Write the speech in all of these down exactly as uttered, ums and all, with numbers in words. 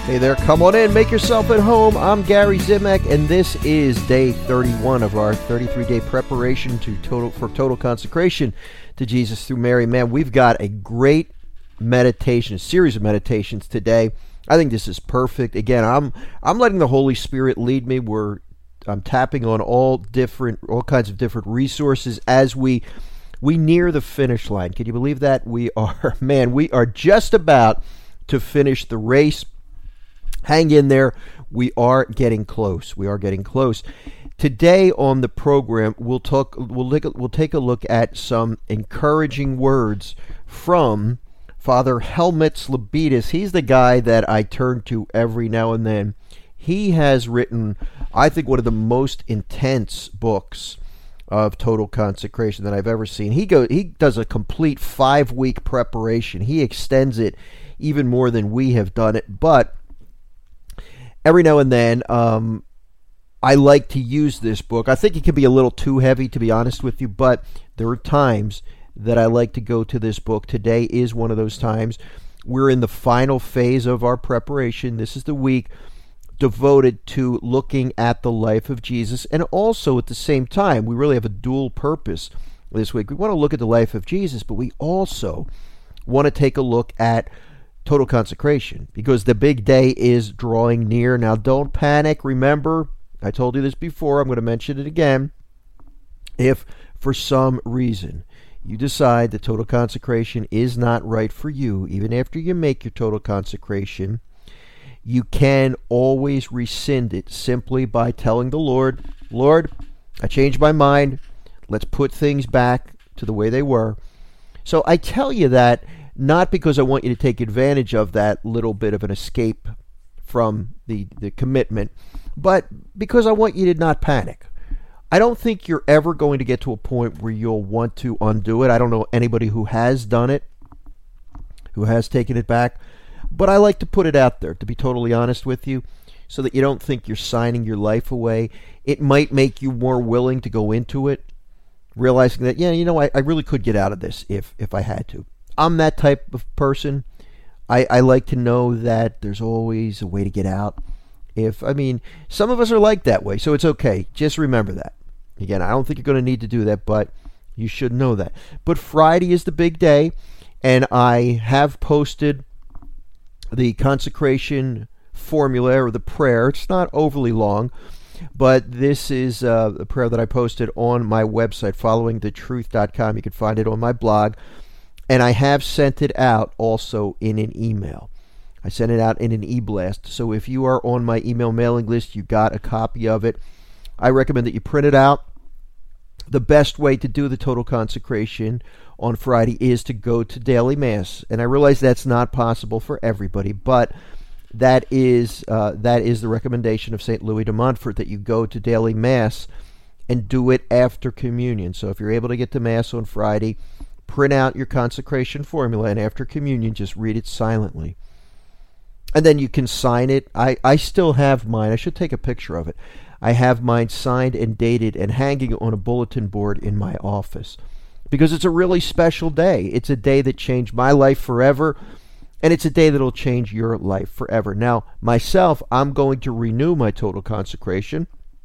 Hey there, come on in, make yourself at home. I'm Gary Zimek, and this is day thirty-one of our thirty-three day preparation to total for total consecration to Jesus through Mary. Man, we've got a great meditation, a series of meditations today. I think this is perfect. Again, I'm I'm letting the Holy Spirit lead me. We're I'm tapping on all different, all kinds of different resources as we we near the finish line. Can you believe that? We are, man, we are just about to finish the race. Hang in there. We are getting close. We are getting close. Today on the program, we'll talk. We'll take a, we'll take a look at some encouraging words from Father Helmut Slabidis. He's the guy that I turn to every now and then. He has written, I think, one of the most intense books of total consecration that I've ever seen. He go he does a complete five week preparation. He extends it even more than we have done it, but every now and then, um, I like to use this book. I think it can be a little too heavy, to be honest with you, but there are times that I like to go to this book. Today is one of those times. We're in the final phase of our preparation. This is the week devoted to looking at the life of Jesus, and also at the same time, we really have a dual purpose this week. We want to look at the life of Jesus, but we also want to take a look at total consecration, because the big day is drawing near. Now, don't panic. Remember, I told you this before. I'm going to mention it again. If for some reason you decide that total consecration is not right for you, even after you make your total consecration, you can always rescind it simply by telling the Lord, Lord, I changed my mind. Let's put things back to the way they were. So I tell you that not because I want you to take advantage of that little bit of an escape from the, the commitment, but because I want you to not panic. I don't think you're ever going to get to a point where you'll want to undo it. I don't know anybody who has done it, who has taken it back, but I like to put it out there, to be totally honest with you, so that you don't think you're signing your life away. It might make you more willing to go into it, realizing that, yeah, you know, I, I really could get out of this if if I had to. I'm that type of person. I, I like to know that there's always a way to get out. If I mean, some of us are like that way, so it's okay. Just remember that. Again, I don't think you're going to need to do that, but you should know that. But Friday is the big day, and I have posted the consecration formula or the prayer. It's not overly long, but this is uh, a prayer that I posted on my website, following the truth dot com. You can find it on my blog. And I have sent it out also in an email. I sent it out in an e-blast. So if you are on my email mailing list, you got a copy of it. I recommend that you print it out. The best way to do the total consecration on Friday is to go to daily Mass. And I realize that's not possible for everybody, but that is uh, that is the recommendation of Saint Louis de Montfort, that you go to daily Mass and do it after communion. So if you're able to get to Mass on Friday, print out your consecration formula, and after communion, just read it silently. And then you can sign it. I, I still have mine. I should take a picture of it. I have mine signed and dated and hanging on a bulletin board in my office, because it's a really special day. It's a day that changed my life forever, and it's a day that will change your life forever. Now, myself, I'm going to renew my total consecration,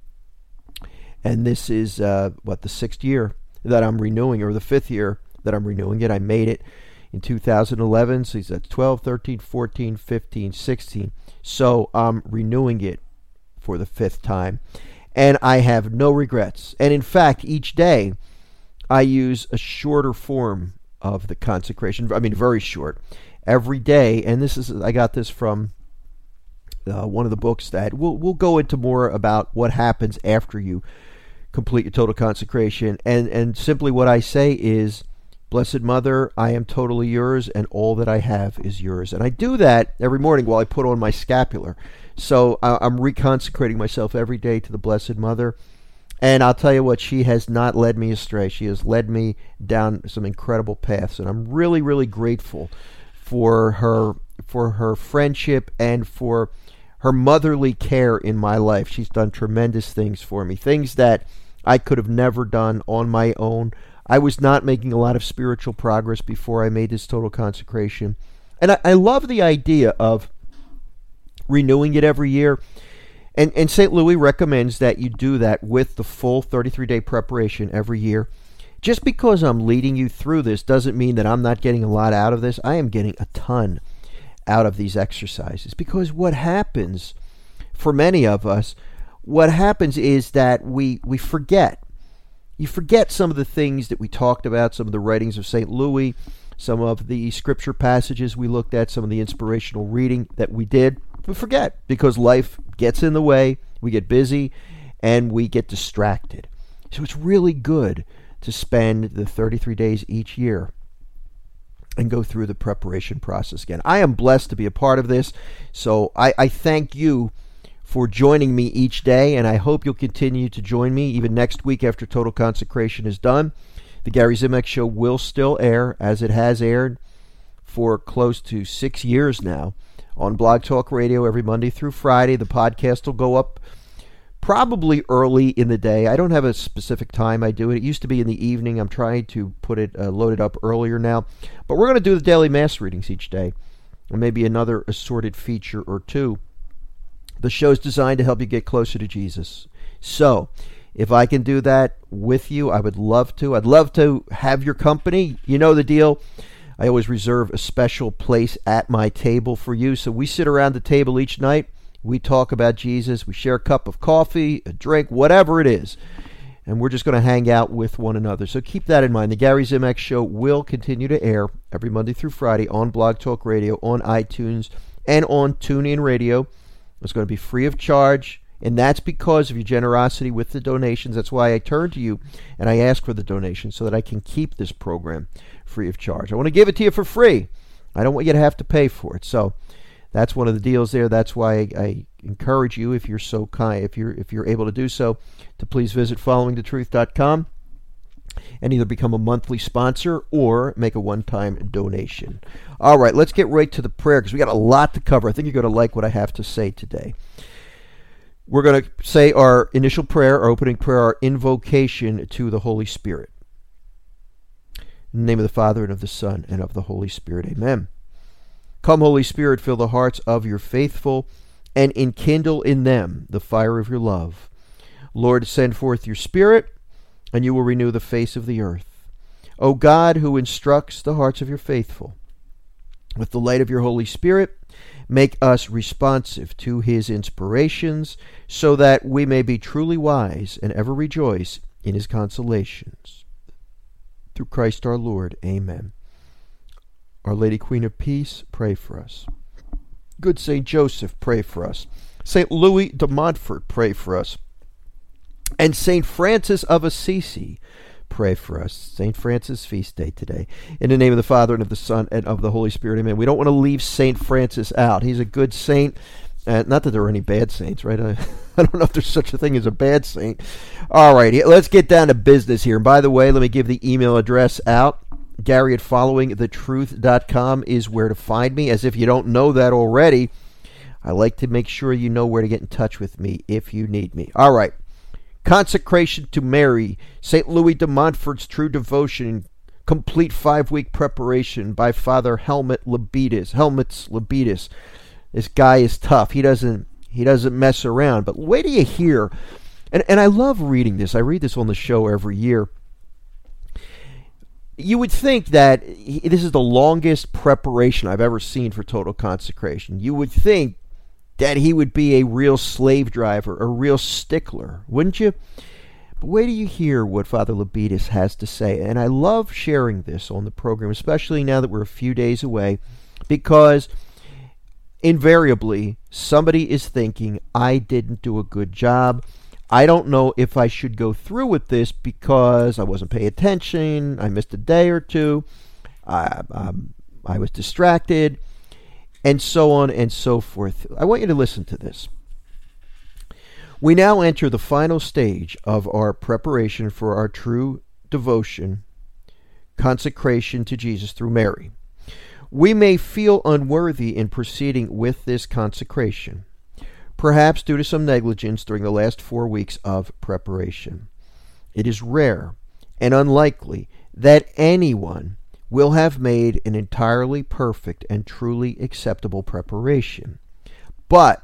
and this is, uh, what, the sixth year that I'm renewing, or the fifth year that I'm renewing it. I made it in two thousand eleven, so that's twelve, thirteen, fourteen, fifteen, sixteen. So I'm renewing it for the fifth time, and I have no regrets. And in fact, each day I use a shorter form of the consecration. I mean, very short. Every day, and this is, I got this from uh, one of the books that we'll we'll go into more about what happens after you complete your total consecration, and and simply what I say is, Blessed Mother, I am totally yours, and all that I have is yours. And I do that every morning while I put on my scapular. So I'm reconsecrating myself every day to the Blessed Mother. And I'll tell you what, she has not led me astray. She has led me down some incredible paths. And I'm really, really grateful for her, for her friendship and for her motherly care in my life. She's done tremendous things for me, things that I could have never done on my own. I was not making a lot of spiritual progress before I made this total consecration. And I, I love the idea of renewing it every year. And, and Saint Louis recommends that you do that with the full thirty-three day preparation every year. Just because I'm leading you through this doesn't mean that I'm not getting a lot out of this. I am getting a ton out of these exercises, because what happens for many of us, what happens is that we we forget. You forget some of the things that we talked about, some of the writings of Saint Louis, some of the scripture passages we looked at, some of the inspirational reading that we did. We forget because life gets in the way, we get busy, and we get distracted. So it's really good to spend the thirty-three days each year and go through the preparation process again. I am blessed to be a part of this, so I, I thank you for joining me each day, and I hope you'll continue to join me even next week after Total Consecration is done. The Gary Zimek Show will still air, as it has aired for close to six years now, on Blog Talk Radio every Monday through Friday. The podcast will go up probably early in the day. I don't have a specific time I do it. It used to be in the evening. I'm trying to put it, uh, load it up earlier now. But we're going to do the daily Mass readings each day, and maybe another assorted feature or two. The show's designed to help you get closer to Jesus. So, if I can do that with you, I would love to. I'd love to have your company. You know the deal. I always reserve a special place at my table for you. So we sit around the table each night. We talk about Jesus. We share a cup of coffee, a drink, whatever it is. And we're just going to hang out with one another. So keep that in mind. The Gary Zimek Show will continue to air every Monday through Friday on Blog Talk Radio, on iTunes, and on TuneIn Radio. It's going to be free of charge. And that's because of your generosity with the donations. That's why I turn to you and I ask for the donations so that I can keep this program free of charge. I want to give it to you for free. I don't want you to have to pay for it. So that's one of the deals there. That's why I, I encourage you, if you're so kind, if you're if you're able to do so, to please visit following the truth dot com and either become a monthly sponsor or make a one-time donation. All right, let's get right to the prayer because we got a lot to cover. I think you're going to like what I have to say today. We're going to say our initial prayer, our opening prayer, our invocation to the Holy Spirit. In the name of the Father, and of the Son, and of the Holy Spirit. Amen. Come, Holy Spirit, fill the hearts of your faithful, and enkindle in them the fire of your love. Lord, send forth your Spirit, and you will renew the face of the earth. O God, who instructs the hearts of your faithful, with the light of your Holy Spirit, make us responsive to his inspirations, so that we may be truly wise and ever rejoice in his consolations. Through Christ our Lord. Amen. Our Lady Queen of Peace, pray for us. Good Saint Joseph, pray for us. Saint Louis de Montfort, pray for us. And Saint Francis of Assisi, pray for us. Saint Francis' feast day today. In the name of the Father, and of the Son, and of the Holy Spirit. Amen. We don't want to leave Saint Francis out. He's a good saint. Uh, not that there are any bad saints, right? I, I don't know if there's such a thing as a bad saint. All right, let's get down to business here. And by the way, let me give the email address out. Gary at following the truth dot com is where to find me. As if you don't know that already, I like to make sure you know where to get in touch with me if you need me. All right. Consecration to Mary, Saint Louis de Montfort's True Devotion, complete five-week preparation by Father Helmut Lebetis. Helmut Lebetis. This guy is tough. He doesn't he doesn't mess around. But wait till you hear, and, and I love reading this. I read this on the show every year. You would think that he, this is the longest preparation I've ever seen for total consecration. You would think that he would be a real slave driver, a real stickler, wouldn't you? But wait till you hear what Father Lebetis has to say. And I love sharing this on the program, especially now that we're a few days away, because invariably somebody is thinking, I didn't do a good job. I don't know if I should go through with this because I wasn't paying attention, I missed a day or two, I, um, I was distracted, and so on and so forth. I want you to listen to this. We now enter the final stage of our preparation for our true devotion, consecration to Jesus through Mary. We may feel unworthy in proceeding with this consecration, perhaps due to some negligence during the last four weeks of preparation. It is rare and unlikely that anyone will have made an entirely perfect and truly acceptable preparation. But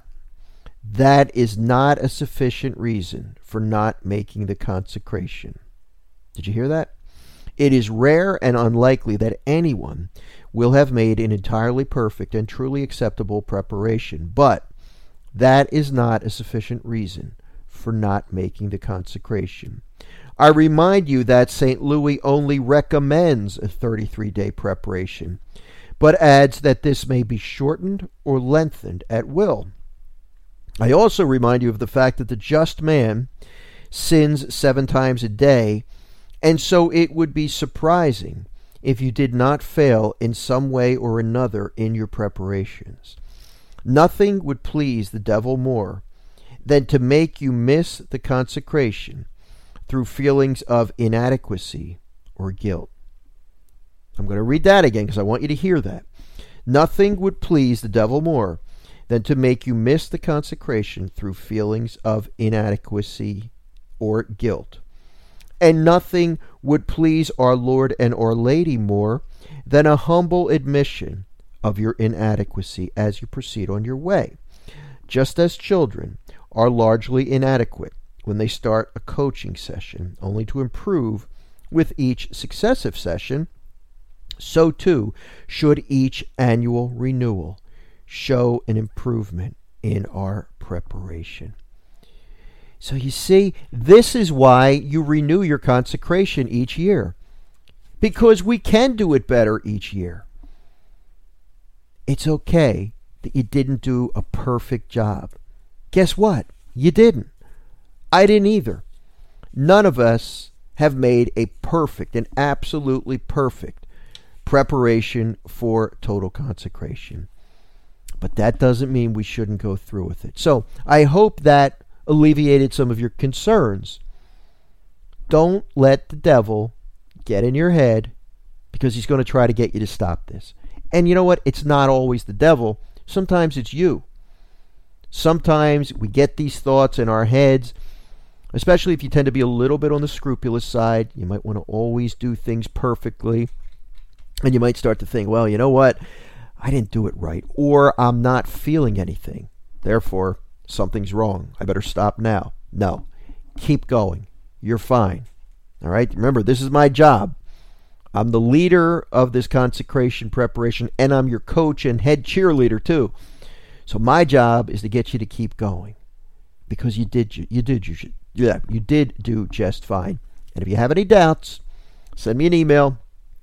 that is not a sufficient reason for not making the consecration. Did you hear that? It is rare and unlikely that anyone will have made an entirely perfect and truly acceptable preparation, but that is not a sufficient reason for not making the consecration. I remind you that Saint Louis only recommends a thirty-three day preparation, but adds that this may be shortened or lengthened at will. I also remind you of the fact that the just man sins seven times a day, and so it would be surprising if you did not fail in some way or another in your preparations. Nothing would please the devil more than to make you miss the consecration through feelings of inadequacy or guilt. I'm going to read that again because I want you to hear that. Nothing would please the devil more than to make you miss the consecration through feelings of inadequacy or guilt. And nothing would please our Lord and Our Lady more than a humble admission of your inadequacy as you proceed on your way. Just as children are largely inadequate when they start a coaching session, only to improve with each successive session, so too should each annual renewal show an improvement in our preparation. So you see, this is why you renew your consecration each year, because we can do it better each year. It's okay that you didn't do a perfect job. Guess what? You didn't. I didn't either. None of us have made a perfect, an absolutely perfect preparation for total consecration. But that doesn't mean we shouldn't go through with it. So I hope that alleviated some of your concerns. Don't let the devil get in your head, because he's going to try to get you to stop this. And you know what? It's not always the devil. Sometimes it's you. Sometimes we get these thoughts in our heads, especially if you tend to be a little bit on the scrupulous side. You might want to always do things perfectly. And you might start to think, well, you know what? I didn't do it right. Or I'm not feeling anything. Therefore, something's wrong. I better stop now. No. Keep going. You're fine. All right? Remember, this is my job. I'm the leader of this consecration preparation, and I'm your coach and head cheerleader too. So my job is to get you to keep going, because you did you, you did you should, yeah, you did do just fine. And if you have any doubts, send me an email.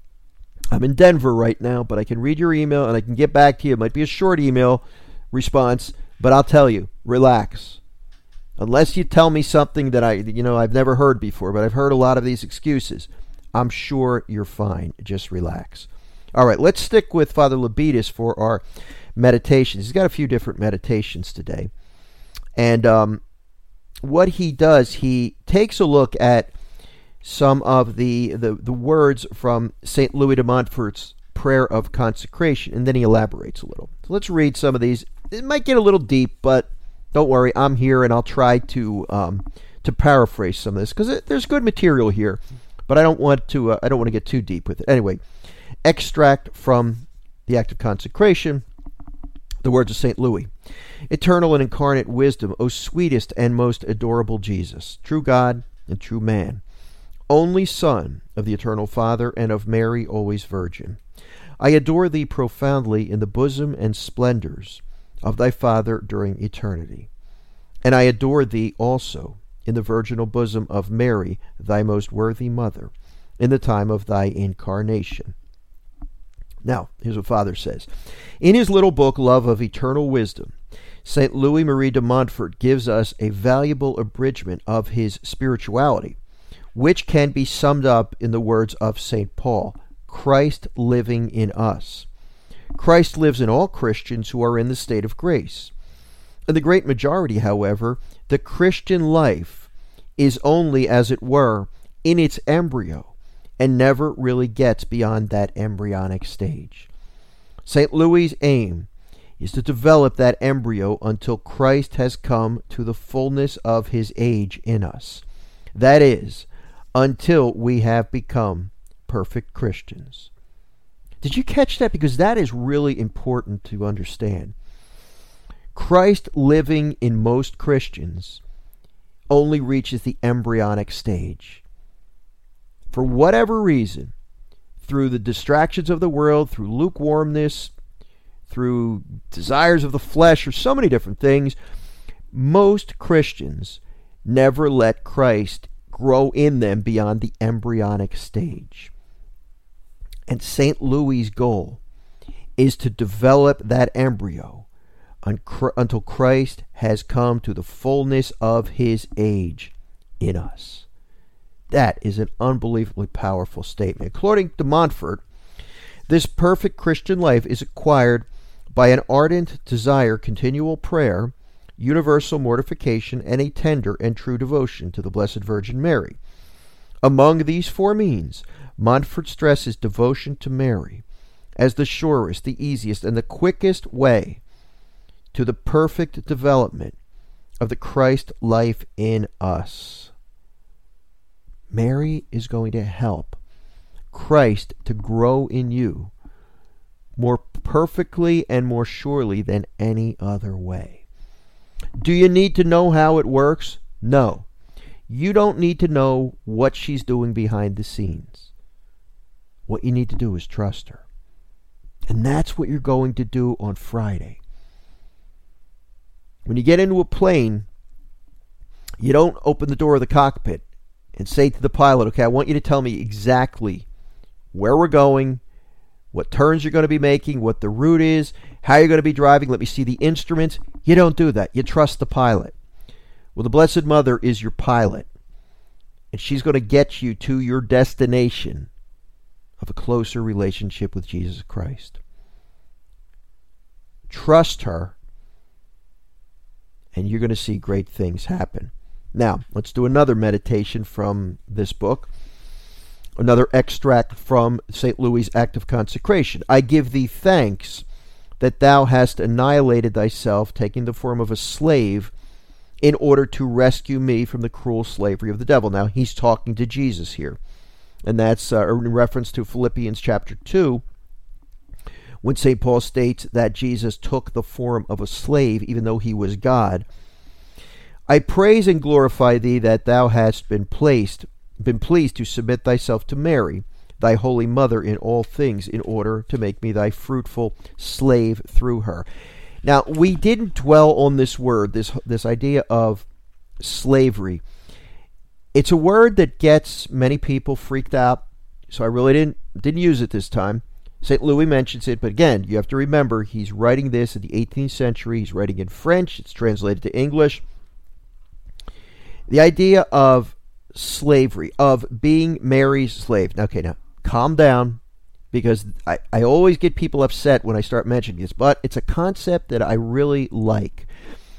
I'm in Denver right now, but I can read your email and I can get back to you. It might be a short email response, but I'll tell you, relax. Unless you tell me something that I, you know, I've never heard before, but I've heard a lot of these excuses. I'm sure you're fine. Just relax. All right, let's stick with Father Labitis for our meditations. He's got a few different meditations today. And um, what he does, he takes a look at some of the, the, the words from Saint Louis de Montfort's prayer of consecration, and then he elaborates a little. So let's read some of these. It might get a little deep, but don't worry, I'm here, and I'll try to um, to paraphrase some of this, because there's good material here. But I don't want to. Uh, I don't want to get too deep with it. Anyway, extract from the act of consecration, the words of Saint Louis: "Eternal and incarnate wisdom, O sweetest and most adorable Jesus, true God and true man, only Son of the Eternal Father and of Mary, always Virgin, I adore thee profoundly in the bosom and splendors of thy Father during eternity, and I adore thee also in the virginal bosom of Mary, thy most worthy mother, in the time of thy incarnation." Now, here's what Father says. In his little book, Love of Eternal Wisdom, Saint Louis Marie de Montfort gives us a valuable abridgment of his spirituality, which can be summed up in the words of Saint Paul: Christ living in us. Christ lives in all Christians who are in the state of grace. In the great majority, however, the Christian life is only, as it were, in its embryo, and never really gets beyond that embryonic stage. Saint Louis' aim is to develop that embryo until Christ has come to the fullness of his age in us. That is, until we have become perfect Christians. Did you catch that? Because that is really important to understand. Christ living in most Christians only reaches the embryonic stage. For whatever reason, through the distractions of the world, through lukewarmness, through desires of the flesh, or so many different things, most Christians never let Christ grow in them beyond the embryonic stage. And Saint Louis' goal is to develop that embryo until Christ has come to the fullness of his age in us. That is an unbelievably powerful statement. According to Montfort, this perfect Christian life is acquired by an ardent desire, continual prayer, universal mortification, and a tender and true devotion to the Blessed Virgin Mary. Among these four means, Montfort stresses devotion to Mary as the surest, the easiest, and the quickest way to the perfect development of the Christ life in us. Mary is going to help Christ to grow in you more perfectly and more surely than any other way. Do you need to know how it works? No. You don't need to know what she's doing behind the scenes. What you need to do is trust her. And that's what you're going to do on Friday. When you get into a plane, you don't open the door of the cockpit and say to the pilot, okay, I want you to tell me exactly where we're going, what turns you're going to be making, what the route is, how you're going to be driving. Let me see the instruments. You don't do that. You trust the pilot. Well, the Blessed Mother is your pilot, and she's going to get you to your destination of a closer relationship with Jesus Christ. Trust her, and you're going to see great things happen. Now, let's do another meditation from this book. Another extract from Saint Louis' Act of Consecration. I give thee thanks that thou hast annihilated thyself, taking the form of a slave, in order to rescue me from the cruel slavery of the devil. Now, he's talking to Jesus here. And that's uh, in reference to Philippians chapter two, when Saint Paul states that Jesus took the form of a slave, even though he was God. I praise and glorify thee that thou hast been placed, been pleased to submit thyself to Mary, thy holy mother, in all things, in order to make me thy fruitful slave through her. Now, we didn't dwell on this word, this this idea of slavery. It's a word that gets many people freaked out, so I really didn't didn't use it this time. Saint Louis mentions it, but again, you have to remember, he's writing this in the eighteenth century. He's writing in French. It's translated to English. The idea of slavery, of being Mary's slave. Now, okay, now, calm down, because I, I always get people upset when I start mentioning this, but it's a concept that I really like.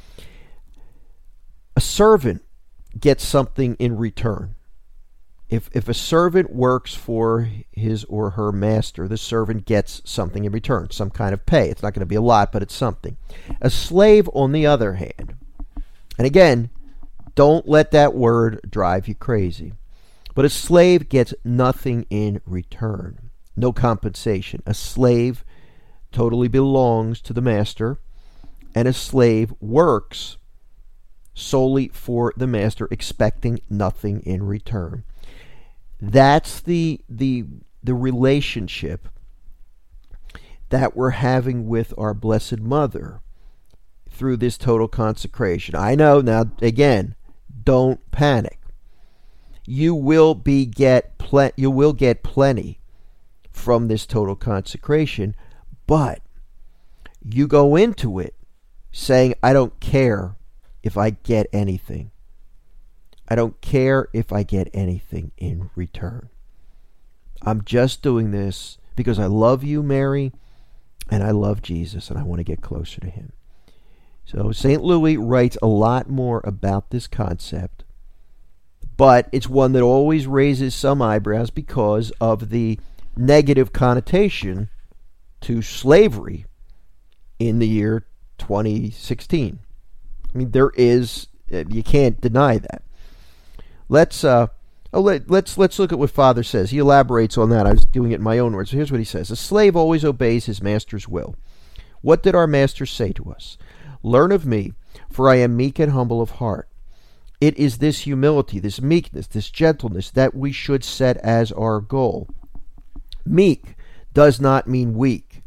A servant gets something in return. If if a servant works for his or her master, the servant gets something in return, some kind of pay. It's not going to be a lot, but it's something. A slave, on the other hand, and again, don't let that word drive you crazy, but a slave gets nothing in return, no compensation. A slave totally belongs to the master, and a slave works solely for the master, expecting nothing in return. That's the the the relationship that we're having with our Blessed Mother through this total consecration. I know, now again, don't panic. You will be get pl- you will get plenty from this total consecration, but you go into it saying, I don't care if I get anything. I don't care if I get anything in return. I'm just doing this because I love you, Mary, and I love Jesus, and I want to get closer to him. So Saint Louis writes a lot more about this concept, but it's one that always raises some eyebrows because of the negative connotation to slavery in the year twenty sixteen. I mean, there is, you can't deny that. Let's uh, oh, let, let's let's look at what Father says. He elaborates on that. I was doing it in my own words. So here's what he says: a slave always obeys his master's will. What did our master say to us? Learn of me, for I am meek and humble of heart. It is this humility, this meekness, this gentleness that we should set as our goal. Meek does not mean weak.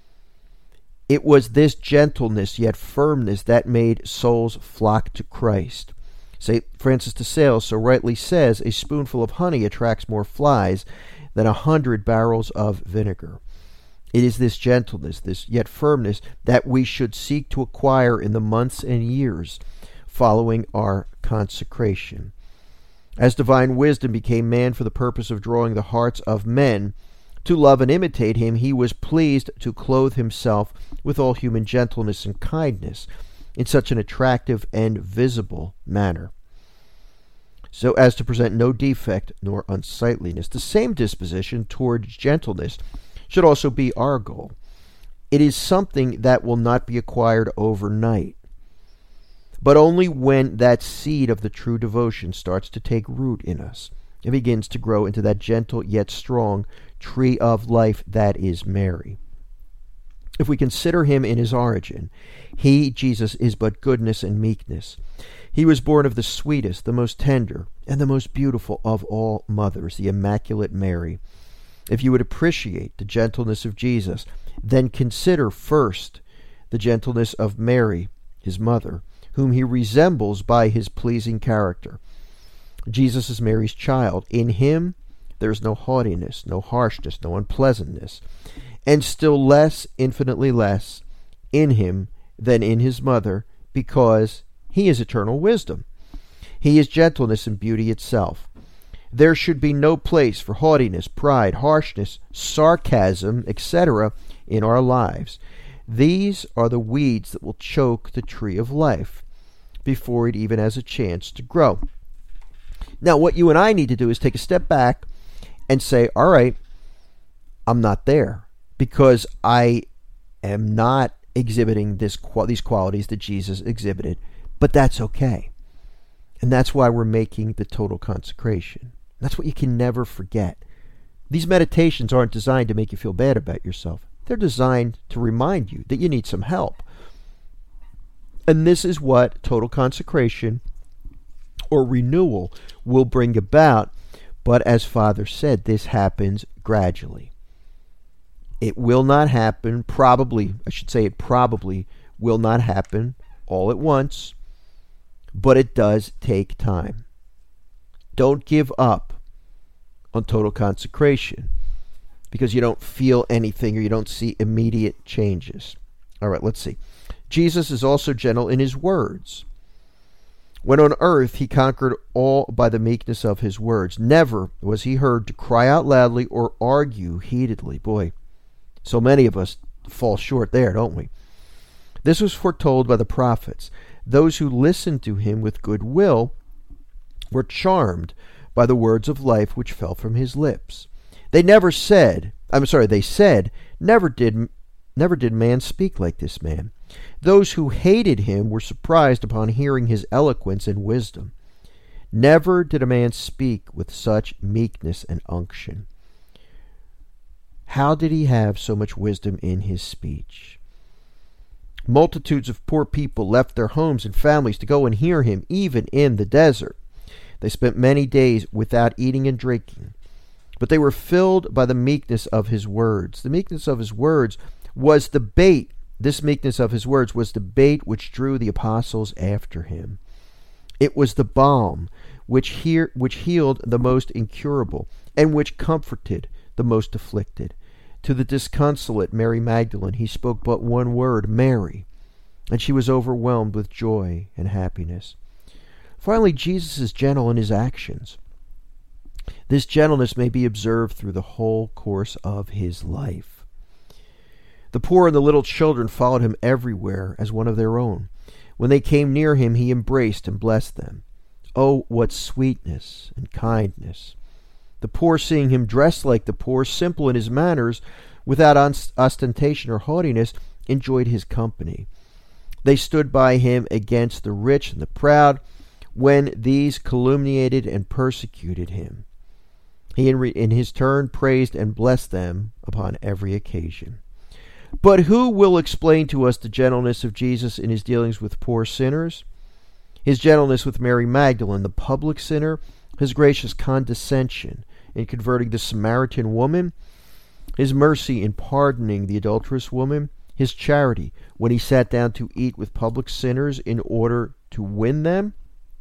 It was this gentleness yet firmness that made souls flock to Christ. Saint Francis de Sales so rightly says, a spoonful of honey attracts more flies than a hundred barrels of vinegar. It is this gentleness, this yet firmness, that we should seek to acquire in the months and years following our consecration. As divine wisdom became man for the purpose of drawing the hearts of men to love and imitate him, he was pleased to clothe himself with all human gentleness and kindness in such an attractive and visible manner, so as to present no defect nor unsightliness. The same disposition towards gentleness should also be our goal. It is something that will not be acquired overnight, but only when that seed of the true devotion starts to take root in us and begins to grow into that gentle yet strong tree of life that is Mary. If we consider him in his origin, he, Jesus, is but goodness and meekness. He was born of the sweetest, the most tender, and the most beautiful of all mothers, the Immaculate Mary. If you would appreciate the gentleness of Jesus, then consider first the gentleness of Mary, his mother, whom he resembles by his pleasing character. Jesus is Mary's child. In him there is no haughtiness, no harshness, no unpleasantness, and still less, infinitely less, in him than in his mother, because he is eternal wisdom. He is gentleness and beauty itself. There should be no place for haughtiness, pride, harshness, sarcasm, et cetera in our lives. These are the weeds that will choke the tree of life before it even has a chance to grow. Now, what you and I need to do is take a step back and say, all right, I'm not there because I am not exhibiting this these qualities that Jesus exhibited, but that's okay. And that's why we're making the total consecration. That's what you can never forget. These meditations aren't designed to make you feel bad about yourself. They're designed to remind you that you need some help. And this is what total consecration or renewal will bring about. But as Father said, this happens gradually. It will not happen, probably, I should say it probably will not happen all at once, but it does take time. Don't give up on total consecration because you don't feel anything or you don't see immediate changes. All right, let's see. Jesus is also gentle in his words. When on earth, he conquered all by the meekness of his words. Never was he heard to cry out loudly or argue heatedly. Boy, so many of us fall short there, don't we? This was foretold by the prophets. Those who listened to him with good will were charmed by the words of life which fell from his lips. They never said, I'm sorry, they said, never did, never did man speak like this man. Those who hated him were surprised upon hearing his eloquence and wisdom. Never did a man speak with such meekness and unction. How did he have so much wisdom in his speech? Multitudes of poor people left their homes and families to go and hear him, even in the desert. They spent many days without eating and drinking, but they were filled by the meekness of his words. The meekness of his words was the bait. This meekness of his words was the bait which drew the apostles after him. It was the balm which, he- which healed the most incurable and which comforted the most afflicted. To the disconsolate Mary Magdalene he spoke but one word, Mary, and she was overwhelmed with joy and happiness. Finally, Jesus is gentle in his actions. This gentleness may be observed through the whole course of his life. The poor and the little children followed him everywhere as one of their own. When they came near him, he embraced and blessed them. Oh, what sweetness and kindness! The poor, seeing him dressed like the poor, simple in his manners, without ostentation or haughtiness, enjoyed his company. They stood by him against the rich and the proud, when these calumniated and persecuted him. He in, re- in his turn praised and blessed them upon every occasion. But who will explain to us the gentleness of Jesus in his dealings with poor sinners? His gentleness with Mary Magdalene, the public sinner, his gracious condescension in converting the Samaritan woman, his mercy in pardoning the adulterous woman, his charity when he sat down to eat with public sinners in order to win them?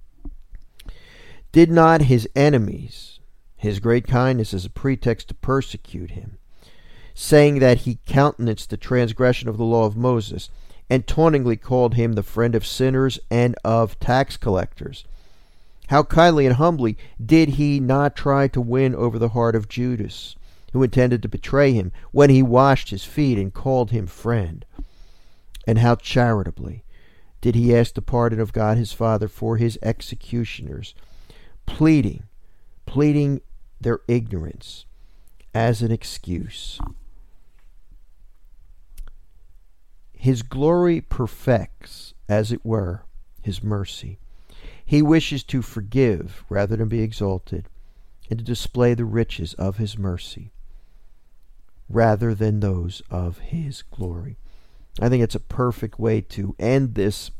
Did not his enemies, his great kindness as a pretext to persecute him, saying that he countenanced the transgression of the law of Moses, and tauntingly called him the friend of sinners and of tax collectors? How kindly and humbly did he not try to win over the heart of Judas, who intended to betray him, when he washed his feet and called him friend? And how charitably did he ask the pardon of God his Father for his executioners, pleading, pleading their ignorance as an excuse. His glory perfects, as it were, his mercy. He wishes to forgive rather than be exalted, and to display the riches of his mercy rather than those of his glory. I think it's a perfect way to end this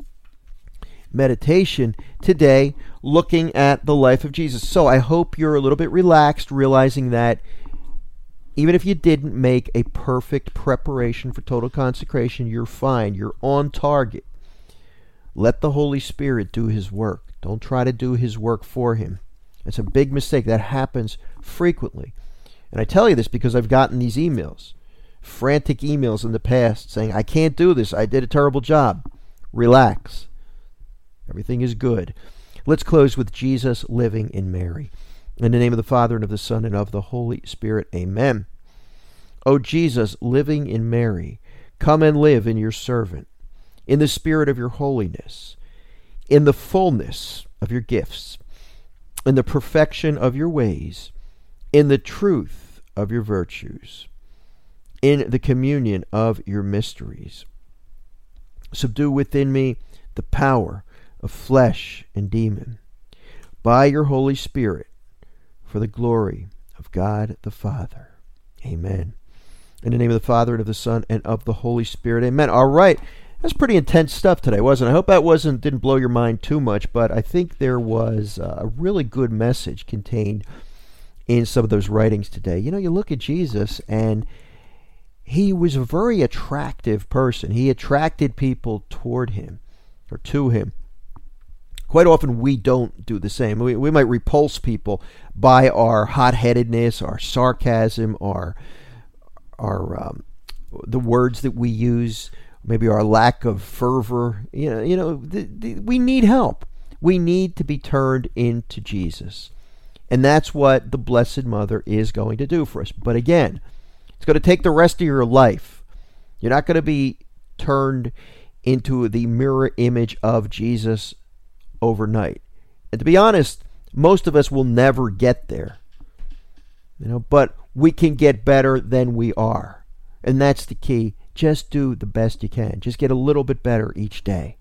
meditation today, looking at the life of Jesus. So I hope you're a little bit relaxed, realizing that even if you didn't make a perfect preparation for total consecration, you're fine. You're on target. Let the Holy Spirit do his work. Don't try to do his work for him. It's a big mistake. That happens frequently. And I tell you this because I've gotten these emails, frantic emails in the past saying, I can't do this. I did a terrible job. Relax. Everything is good. Let's close with Jesus living in Mary. In the name of the Father, and of the Son, and of the Holy Spirit. Amen. O Jesus, living in Mary, come and live in your servant, in the spirit of your holiness, in the fullness of your gifts, in the perfection of your ways, in the truth of your virtues, in the communion of your mysteries. Subdue within me the power of flesh and demon, by your Holy Spirit, for the glory of God the Father. Amen. In the name of the Father, and of the Son, and of the Holy Spirit. Amen. All right. That's pretty intense stuff today, wasn't it? I hope that wasn't didn't blow your mind too much, but I think there was a really good message contained in some of those writings today. You know, you look at Jesus, and he was a very attractive person. He attracted people toward him, or to him. Quite often we don't do the same. We, we might repulse people by our hot-headedness, our sarcasm, our, our um, the words that we use, maybe our lack of fervor. You know, you know, the, the, we need help. We need to be turned into Jesus. And that's what the Blessed Mother is going to do for us. But again, it's going to take the rest of your life. You're not going to be turned into the mirror image of Jesus overnight. And to be honest, most of us will never get there. You know, but we can get better than we are. And that's the key. Just do the best you can. Just get a little bit better each day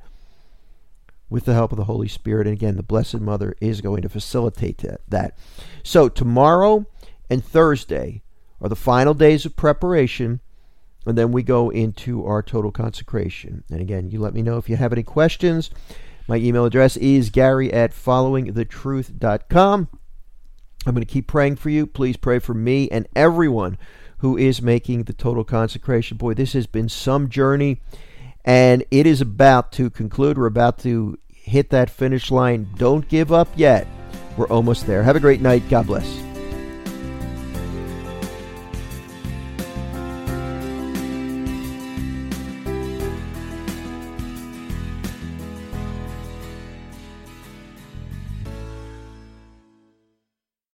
with the help of the Holy Spirit. And again, the Blessed Mother is going to facilitate that. So tomorrow and Thursday are the final days of preparation, and then we go into our total consecration. And again, you let me know if you have any questions. My email address is gary at following the truth dot com. I'm going to keep praying for you. Please pray for me and everyone who is making the total consecration. Boy, this has been some journey, and it is about to conclude. We're about to hit that finish line. Don't give up yet. We're almost there. Have a great night. God bless.